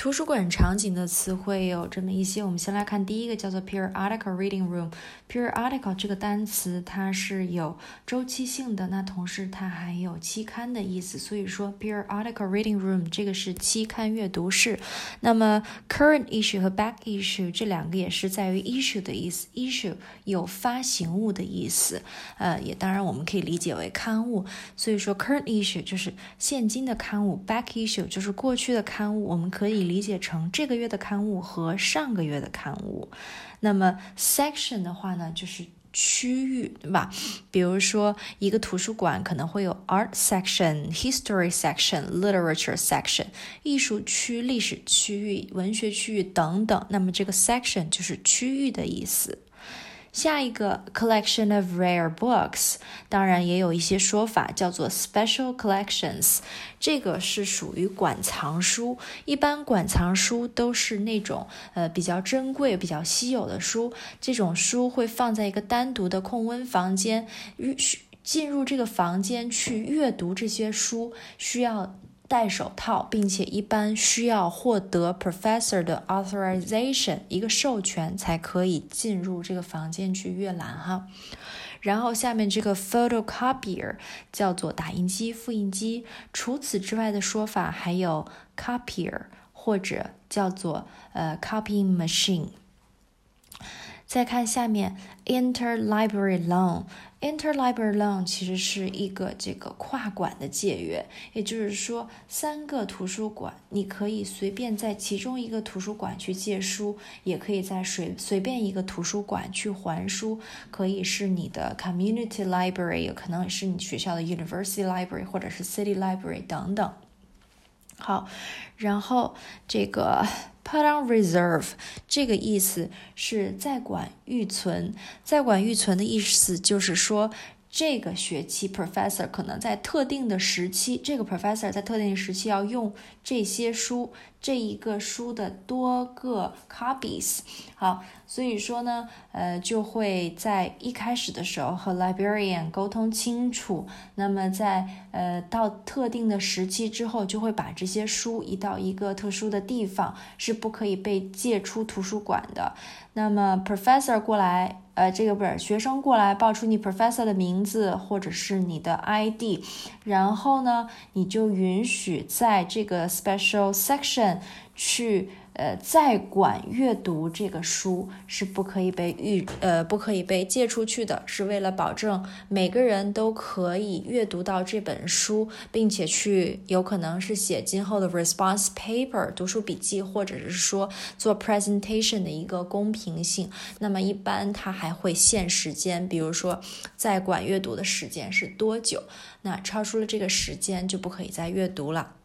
图书馆场景的词汇有这么一些，我们先来看第一个，叫做 periodical reading room。periodical 这个单词它是有周期性的，那同时它还有期刊的意思，所以说 periodical reading room 这个是期刊阅读室。那么 current issue 和 back issue 这两个也是在于 issue 的意思， issue 有发行物的意思，也当然我们可以理解为刊物，所以说 current issue 就是现今的刊物， back issue 就是过去的刊物，我们可以理解成这个月的刊物和上个月的刊物。那么 section 的话呢，就是区域，对吧？比如说一个图书馆可能会有 art section, history section, literature section， 艺术区、历史区域、文学区域等等，那么这个 section 就是区域的意思。下一个 collection of rare books， 当然也有一些说法叫做 special collections， 这个是属于馆藏书，一般馆藏书都是那种比较珍贵比较稀有的书，这种书会放在一个单独的控温房间，进入这个房间去阅读这些书需要戴手套，并且一般需要获得 professor 的 authorization， 一个授权才可以进入这个房间去阅览哈。然后下面这个 photocopier 叫做打印机、复印机，除此之外的说法还有 copier 或者叫做copying machine。再看下面 interlibrary loan。interlibrary loan 其实是一个这个跨馆的借阅，也就是说3个图书馆你可以随便在其中一个图书馆去借书，也可以在随便一个图书馆去还书，可以是你的 community library， 也可能是你学校的 university library 或者是 city library 等等。好，然后这个 put on reserve 这个意思是在馆预存，在馆预存的意思就是说这个学期 professor 可能在特定的时期，这个 professor 在特定的时期要用这些书，这一个书的多个 copies。 好，所以说呢就会在一开始的时候和 librarian 沟通清楚，那么在到特定的时期之后就会把这些书移到一个特殊的地方，是不可以被借出图书馆的。那么 professor 过来这个不是学生过来报出你 professor 的名字或者是你的 ID， 然后呢你就允许在这个 special section 去在馆阅读这个书，是不可以被借出去的，是为了保证每个人都可以阅读到这本书，并且去有可能是写今后的 response paper 读书笔记，或者是说做 presentation 的一个公平性。那么一般它还会限时间，比如说在馆阅读的时间是多久，那超出了这个时间就不可以再阅读了。